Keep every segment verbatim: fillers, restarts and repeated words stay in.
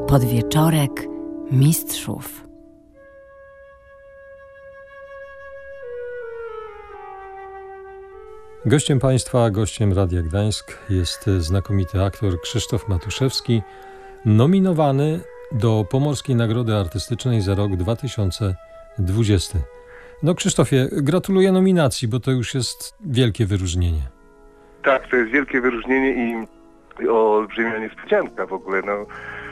Podwieczorek mistrzów. Gościem Państwa, gościem Radia Gdańsk jest znakomity aktor Krzysztof Matuszewski, nominowany do Pomorskiej Nagrody Artystycznej za rok dwa tysiące dwudziesty. No Krzysztofie, gratuluję nominacji, bo to już jest wielkie wyróżnienie. Tak, to jest wielkie wyróżnienie i, i olbrzymia niespodzianka w ogóle. No,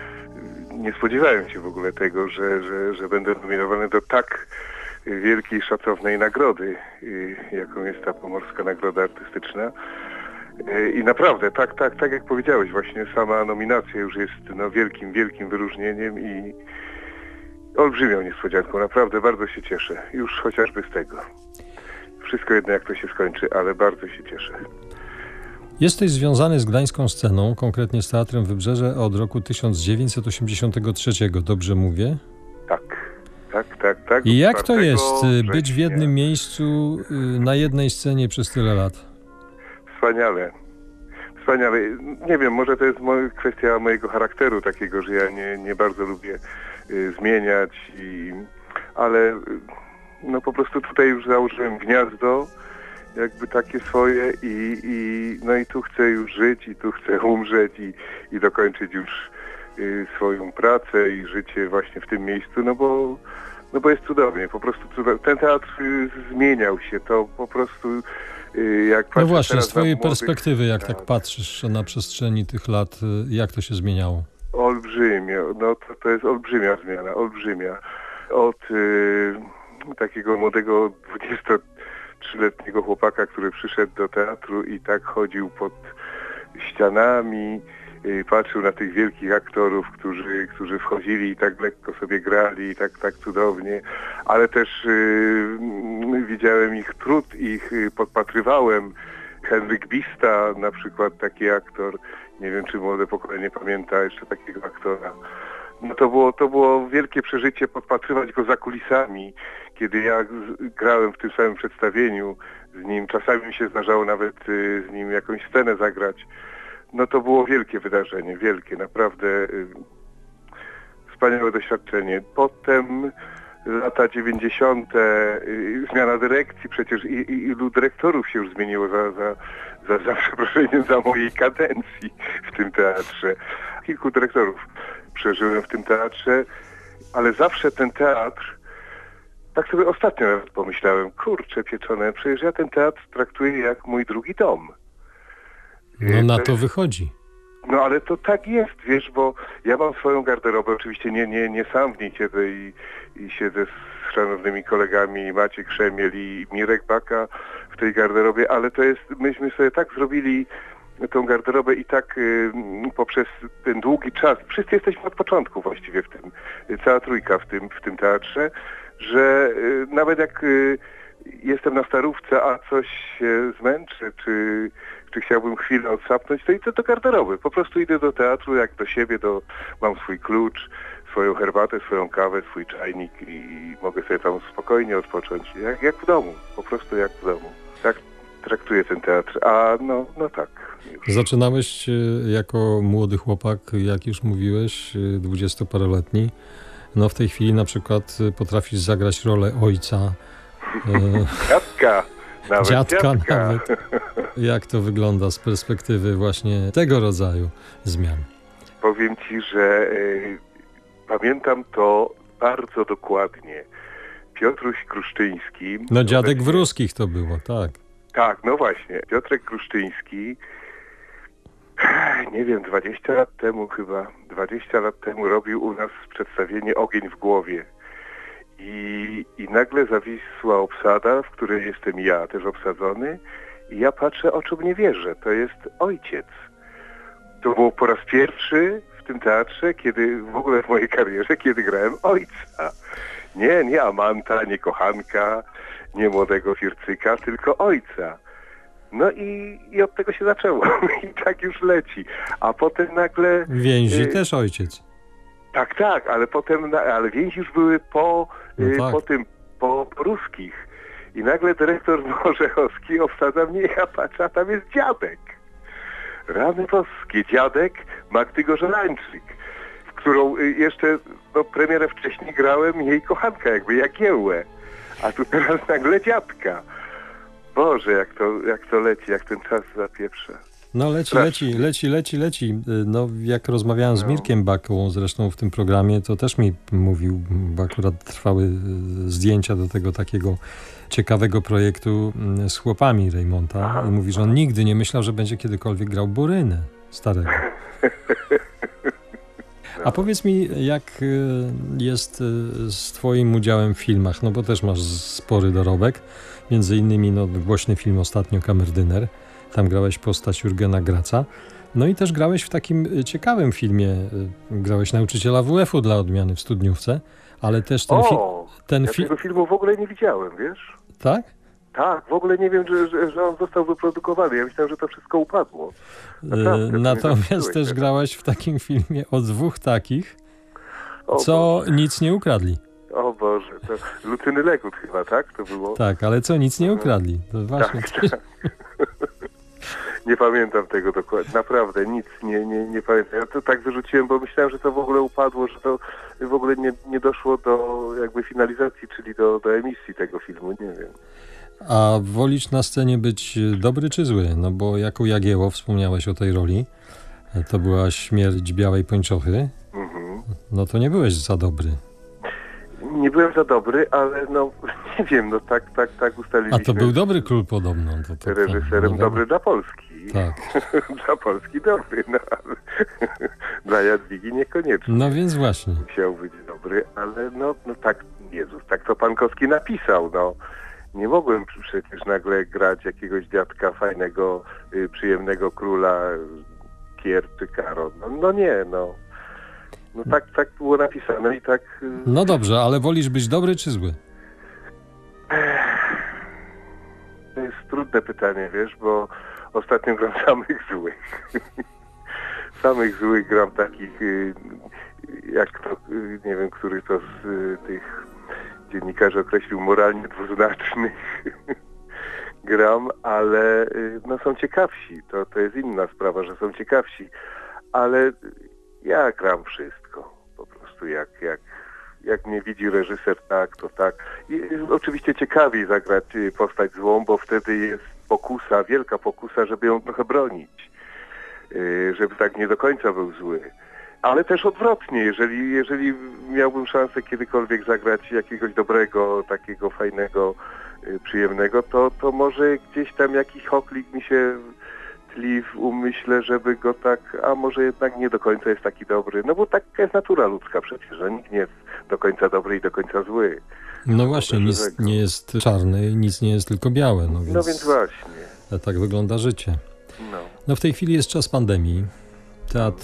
nie spodziewałem się w ogóle tego, że, że, że będę nominowany do tak wielkiej, szacownej nagrody, jaką jest ta Pomorska Nagroda Artystyczna. I naprawdę, tak, tak, tak jak powiedziałeś, właśnie sama nominacja już jest no, wielkim, wielkim wyróżnieniem i olbrzymią niespodzianką. Naprawdę bardzo się cieszę, już chociażby z tego. Wszystko jedno jak to się skończy, ale bardzo się cieszę. Jesteś związany z gdańską sceną, konkretnie z Teatrem Wybrzeże od roku tysiąc dziewięćset osiemdziesiątego trzeciego, dobrze mówię? Tak, tak, tak, tak. I jak to jest być w jednym miejscu, na jednej scenie przez tyle lat? Wspaniale. Wspaniale. Nie wiem, może to jest moja, kwestia mojego charakteru takiego, że ja nie, nie bardzo lubię y, zmieniać, i, ale y, no po prostu tutaj już założyłem gniazdo, jakby takie swoje i, i no i tu chcę już żyć i tu chcę umrzeć i, i dokończyć już y, swoją pracę i życie właśnie w tym miejscu, no bo no bo jest cudownie, po prostu cudownie. Ten teatr y, zmieniał się, to po prostu y, jak patrzę. No właśnie, z twojej młodych, perspektywy, jak tak. tak patrzysz na przestrzeni tych lat, jak to się zmieniało? Olbrzymie, no to, to jest olbrzymia zmiana, olbrzymia. Od y, takiego młodego dwudziestotrzyletniego chłopaka, który przyszedł do teatru i tak chodził pod ścianami, y, patrzył na tych wielkich aktorów, którzy, którzy wchodzili i tak lekko sobie grali i tak, tak cudownie, ale też y, widziałem ich trud, ich y, podpatrywałem. Henryk Bista, na przykład, taki aktor, nie wiem, czy młode pokolenie pamięta jeszcze takiego aktora. No to było, to było wielkie przeżycie podpatrywać go za kulisami, kiedy ja z, grałem w tym samym przedstawieniu z nim. Czasami mi się zdarzało nawet y, z nim jakąś scenę zagrać. No to było wielkie wydarzenie, wielkie, naprawdę y, wspaniałe doświadczenie. Potem lata dziewięćdziesiąte, y, zmiana dyrekcji, przecież i, i, ilu dyrektorów się już zmieniło za, za, za, za przeproszeniem za mojej kadencji w tym teatrze. Kilku dyrektorów przeżyłem w tym teatrze, ale zawsze ten teatr, tak sobie ostatnio nawet pomyślałem, kurczę pieczone, przecież ja ten teatr traktuję jak mój drugi dom. No na to wychodzi. No ale to tak jest, wiesz, bo ja mam swoją garderobę, oczywiście nie, nie, nie sam w niej siedzę i, i siedzę z szanownymi kolegami Maciek Krzemiel i Mirek Baka w tej garderobie, ale to jest, myśmy sobie tak zrobili tą garderobę i tak y, poprzez ten długi czas, wszyscy jesteśmy od początku właściwie w tym, cała trójka w tym, w tym teatrze, że y, nawet jak y, jestem na starówce, a coś się zmęczę, czy, czy chciałbym chwilę odsapnąć, to idę do garderoby. Po prostu idę do teatru, jak do siebie, do, mam swój klucz, swoją herbatę, swoją kawę, swój czajnik i, i mogę sobie tam spokojnie odpocząć. Jak, jak w domu, po prostu jak w domu. Tak traktuję ten teatr, a no, no tak. Już. Zaczynałeś jako młody chłopak, jak już mówiłeś, dwudziestoparoletni. No w tej chwili na przykład potrafisz zagrać rolę ojca. Dziadka, nawet dziadka. dziadka. Nawet. Jak to wygląda z perspektywy właśnie tego rodzaju zmian? Powiem ci, że y, pamiętam to bardzo dokładnie. Piotruś Kruszczyński... No dziadek obecnie... Wróskich to było, tak. Tak, no właśnie. Piotrek Kruszczyński, nie wiem, dwadzieścia lat temu chyba, dwadzieścia lat temu robił u nas przedstawienie Ogień w głowie. I, i nagle zawisła obsada, w której jestem ja też obsadzony i ja patrzę, oczom nie wierzę. To jest ojciec. To było po raz pierwszy w tym teatrze, kiedy w ogóle w mojej karierze, kiedy grałem ojca. Nie, nie amanta, nie kochanka, nie młodego fircyka, tylko ojca. No i, i od tego się zaczęło. I tak już leci. A potem nagle... Więzi y- też ojciec. Tak, tak, ale potem, ale więzi już były po, no y, tak. po tym, po, po ruskich. I nagle dyrektor Morzechowski obsadza mnie, ja patrzę, a tam jest dziadek. Rany boskie, dziadek Magdy Gorzelańczyk, którą jeszcze no, premierę wcześniej grałem jej kochanka, jakby Jagiełłę, a tu teraz nagle dziadka. Boże, jak to, jak to leci, jak ten czas zapieprza. No leci, leci, leci, leci, leci. No jak rozmawiałem z Mirkiem Baką zresztą w tym programie, to też mi mówił, bo akurat trwały zdjęcia do tego takiego ciekawego projektu z chłopami Rejmonta. Aha. I mówi, że on nigdy nie myślał, że będzie kiedykolwiek grał Borynę starego. A powiedz mi, jak jest z twoim udziałem w filmach, no bo też masz spory dorobek, między innymi no, głośny film ostatnio Kamerdyner, tam grałeś postać Jurgena Graca, no i też grałeś w takim ciekawym filmie, grałeś nauczyciela W F-u dla odmiany w Studniówce, ale też ten film... Ten ja fi- tego filmu w ogóle nie widziałem, wiesz? Tak? Tak, w ogóle nie wiem, że, że, że on został wyprodukowany. Ja myślałem, że to wszystko upadło. Naprawdę, Natomiast też grałeś w takim filmie o dwóch takich, o co Boże. Nic nie ukradli. O Boże, to Lucyny Lekut chyba, tak? To było? Tak, ale co nic nie ukradli. To właśnie. Tak, tak. Nie pamiętam tego dokładnie. Naprawdę, nic nie, nie, nie pamiętam. Ja to tak wyrzuciłem, bo myślałem, że to w ogóle upadło, że to w ogóle nie, nie doszło do jakby finalizacji, czyli do, do emisji tego filmu. Nie wiem. A wolisz na scenie być dobry czy zły? No bo jako Jagiełło wspomniałeś o tej roli. To była śmierć Białej Pończochy. Mhm. No to nie byłeś za dobry. Nie byłem za dobry, ale no nie wiem, no tak, tak, tak ustaliliśmy. A to był dobry król podobno. To, to, to, reżyserem no, dobry dla Polski. Tak. Dla Polski dobry, no ale dla Jadwigi niekoniecznie. No więc właśnie. Musiał być dobry, ale no, no tak, Jezus, tak to Pankowski napisał, no. Nie mogłem przecież nagle grać jakiegoś dziadka fajnego, y, przyjemnego króla Kier czy Karo. No, no nie, no. No tak, tak było napisane i tak... Y... No dobrze, ale wolisz być dobry czy zły? To jest trudne pytanie, wiesz, bo ostatnio gram samych złych. Samych złych gram takich, y, jak to, y, nie wiem, który to z y, tych dziennikarzy określił, moralnie dwuznacznych gram, ale y, no są ciekawsi. To, to jest inna sprawa, że są ciekawsi. Ale ja gram wszystko. Po prostu jak, jak, jak mnie widzi reżyser, tak, to tak. I oczywiście ciekawiej zagrać postać złą, bo wtedy jest pokusa, wielka pokusa, żeby ją trochę bronić. Yy, żeby tak nie do końca był zły. Ale też odwrotnie, jeżeli, jeżeli miałbym szansę kiedykolwiek zagrać jakiegoś dobrego, takiego fajnego, yy, przyjemnego, to, to może gdzieś tam jakiś choklik mi się tli w umyśle, żeby go tak, a może jednak nie do końca jest taki dobry. No bo taka jest natura ludzka przecież, że nikt nie jest do końca dobry i do końca zły. No właśnie, nic nie jest czarne i nic nie jest tylko białe. No więc, no więc właśnie. Tak wygląda życie. No. No w tej chwili jest czas pandemii. Teatr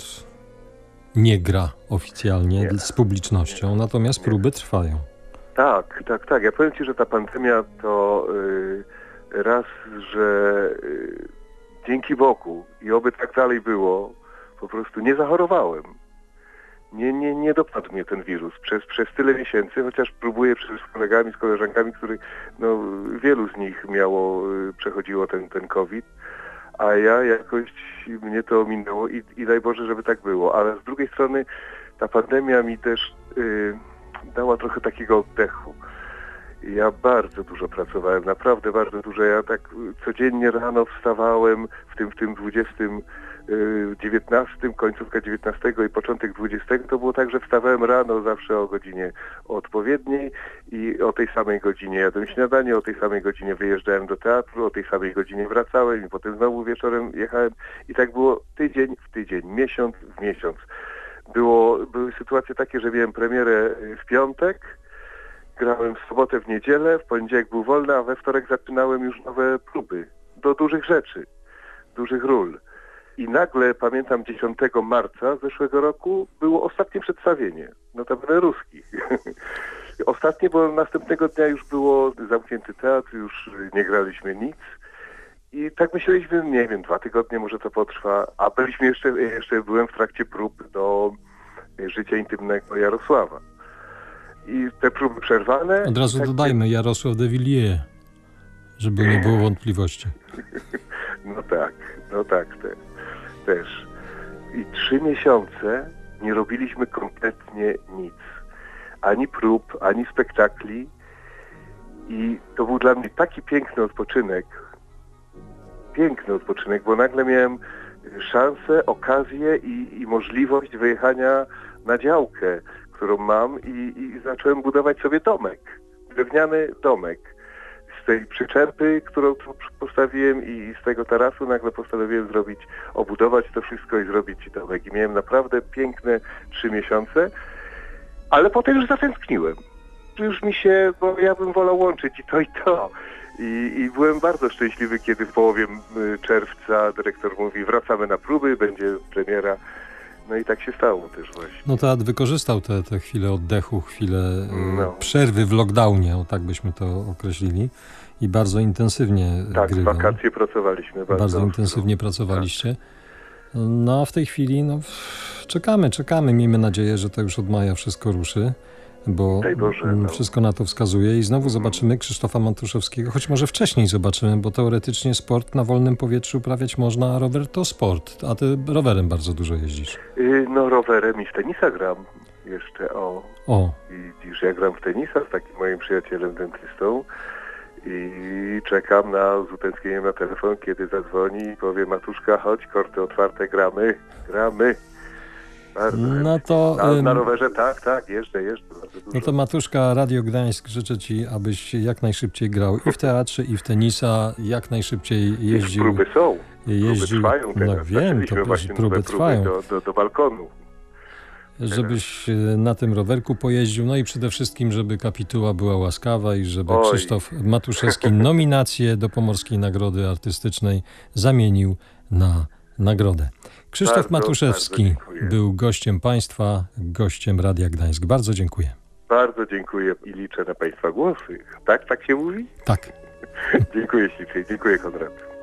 nie gra oficjalnie nie. z publicznością, natomiast nie. próby trwają. Tak, tak, tak. Ja powiem Ci, że ta pandemia to yy, raz, że yy, dzięki Bogu i oby tak dalej było, po prostu nie zachorowałem. Nie, nie, nie dopadł mnie ten wirus przez, przez tyle miesięcy, chociaż próbuję przecież z kolegami, z koleżankami, których no, wielu z nich miało, yy, przechodziło ten, ten COVID, a ja jakoś mnie to ominęło i, i daj Boże, żeby tak było. Ale z drugiej strony ta pandemia mi też yy, dała trochę takiego oddechu. Ja bardzo dużo pracowałem, naprawdę bardzo dużo. Ja tak codziennie rano wstawałem w tym, w tym dwudziestym, dziewiętnastym, końcówka dziewiętnastego i początek dwudziestego. To było tak, że wstawałem rano zawsze o godzinie odpowiedniej i o tej samej godzinie jadłem śniadanie, o tej samej godzinie wyjeżdżałem do teatru, o tej samej godzinie wracałem i potem znowu wieczorem jechałem. I tak było tydzień w tydzień, miesiąc w miesiąc. Było, były sytuacje takie, że miałem premierę w piątek, grałem w sobotę, w niedzielę, w poniedziałek był wolny, a we wtorek zaczynałem już nowe próby do dużych rzeczy, dużych ról. I nagle, pamiętam, dziesiątego marca zeszłego roku było ostatnie przedstawienie, notabene ruskich. Ostatnie, bo następnego dnia już było zamknięty teatr, już nie graliśmy nic. I tak myśleliśmy, nie wiem, dwa tygodnie może to potrwa, a byliśmy jeszcze, jeszcze byłem w trakcie prób do Życia intymnego Jarosława. I te próby przerwane... Od razu tak dodajmy, Jarosław de Villiers, żeby nie było wątpliwości. No tak, no tak, te, też. I trzy miesiące nie robiliśmy kompletnie nic. Ani prób, ani spektakli. I to był dla mnie taki piękny odpoczynek. Piękny odpoczynek, bo nagle miałem szansę, okazję i, i możliwość wyjechania na działkę, którą mam i, i zacząłem budować sobie domek. Drewniany domek. Z tej przyczepy, którą tu postawiłem i z tego tarasu nagle postanowiłem zrobić, obudować to wszystko i zrobić domek. I miałem naprawdę piękne trzy miesiące, ale potem już zatęskniłem. Już mi się, bo ja bym wolał łączyć i to i to. I, I byłem bardzo szczęśliwy, kiedy w połowie czerwca dyrektor mówi, wracamy na próby, będzie premiera. No i tak się stało też właśnie. No teatr wykorzystał te, te chwile oddechu, chwile No. przerwy w lockdownie, o tak byśmy to określili. I bardzo intensywnie Tak, w grywał. wakacje pracowaliśmy bardzo. Bardzo ostro. intensywnie pracowaliście. No a w tej chwili no, czekamy, czekamy. Miejmy nadzieję, że to już od maja wszystko ruszy, bo Daj Boże, no. wszystko na to wskazuje i znowu zobaczymy Krzysztofa Matuszewskiego, choć może wcześniej zobaczymy, bo teoretycznie sport na wolnym powietrzu uprawiać można, a rower to sport, a ty rowerem bardzo dużo jeździsz. Yy, no rowerem i w tenisa gram jeszcze, o. O, I dziś ja gram w tenisa z takim moim przyjacielem dentystą i czekam na, z utęsknieniem na telefon, kiedy zadzwoni i powie, Matuszka, chodź, korty otwarte, gramy, gramy. Bardzo no chętnie. to... Na, ym, na rowerze tak, tak, jeżdżę, jeżdżę bardzo dużo. No to Matuszka, Radio Gdańsk, życzę ci, abyś jak najszybciej grał i w teatrze, i w tenisa, jak najszybciej jeździł. Próby są, jeździł, próby trwają teraz. no wiem, Zaczęliśmy to właśnie próby nowe trwają. do, do, do balkonu. Żebyś na tym rowerku pojeździł, no i przede wszystkim, żeby kapituła była łaskawa i żeby Oj. Krzysztof Matuszewski nominację do Pomorskiej Nagrody Artystycznej zamienił na nagrodę. Krzysztof Bardzo, Matuszewski bardzo dziękuję. był gościem Państwa, gościem Radia Gdańsk. Bardzo dziękuję. Bardzo dziękuję i liczę na Państwa głosy. Tak, tak się mówi? Tak. Dziękuję ślicznie, dziękuję Konrad.